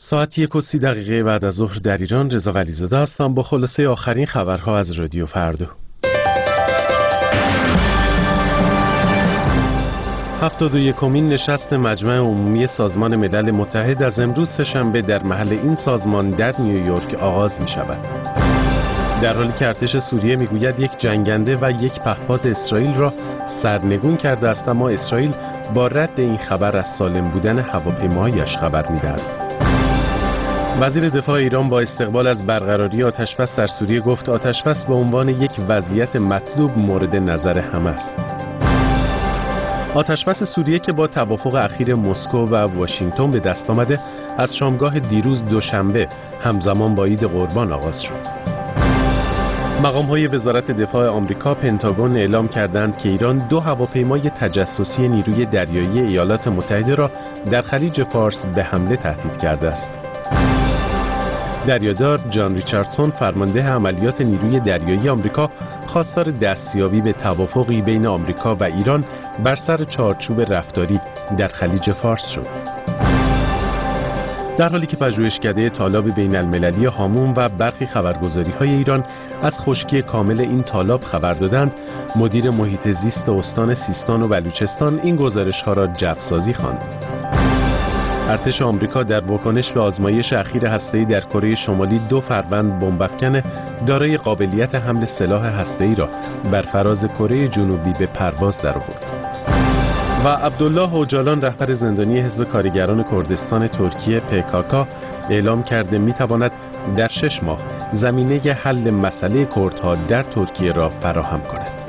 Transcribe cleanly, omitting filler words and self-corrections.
ساعت 1:30 بعد از ظهر در ایران. رضا ولیزاده هستم با خلاصه آخرین خبرها از رادیو فردا. 71مین نشست مجمع عمومی سازمان ملل متحد از امروز سه‌شنبه در محل این سازمان در نیویورک آغاز می شود. در حالی که ارتش سوریه میگوید یک جنگنده و یک پهپاد اسرائیل را سرنگون کرده است، اما اسرائیل با رد این خبر از سالم بودن هواپیماهایش خبر می‌دهد. وزیر دفاع ایران با استقبال از برقراری آتش‌بس در سوریه گفت آتش‌بس به عنوان یک وضعیت مطلوب مورد نظر همه است. آتش‌بس سوریه که با توافق اخیر مسکو و واشنگتن به دست آمده، از شامگاه دیروز دوشنبه همزمان با عید قربان آغاز شد. مقام‌های وزارت دفاع آمریکا پنتاگون اعلام کردند که ایران 2 هواپیمای تجسسی نیروی دریایی ایالات متحده را در خلیج فارس به حمله تهدید کرده است. دریادار جان ریچاردسون فرمانده عملیات نیروی دریایی آمریکا خواستار دستیابی به توافقی بین آمریکا و ایران بر سر چارچوب رفتاری در خلیج فارس شد. در حالی که پژوهشکده تالاب بین المللی هامون و برخی خبرگزاری‌های ایران از خشکی کامل این تالاب خبر دادند، مدیر محیط زیست استان سیستان و بلوچستان این گزارش‌ها را جعف‌سازی خواند. ارتش آمریکا در واکنش به آزمایش اخیر هسته‌ای در کره شمالی 2 فروند بمب‌افکن دارای قابلیت حمل سلاح هسته‌ای را بر فراز کره جنوبی به پرواز درآورد. و عبدالله اوجالان رهبر زندانی حزب کارگران کردستان ترکیه PKK اعلام کرده می‌تواند در 6 ماه زمینه حل مسئله کردها در ترکیه را فراهم کند.